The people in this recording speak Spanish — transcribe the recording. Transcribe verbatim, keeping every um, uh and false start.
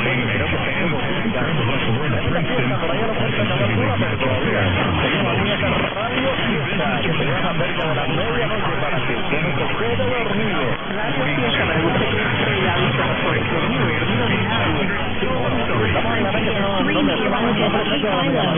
bueno, creo que tenemos música. La única fiesta por allá no cuenta con la altura, pero todavía seguimos en esta radio fiesta que se llama cerca de la medianoche para que usted no se quede dormido. Radio fiesta para usted que esté cuidadito, porque dormido, dormido ni nada. Estamos en la mente que no, no me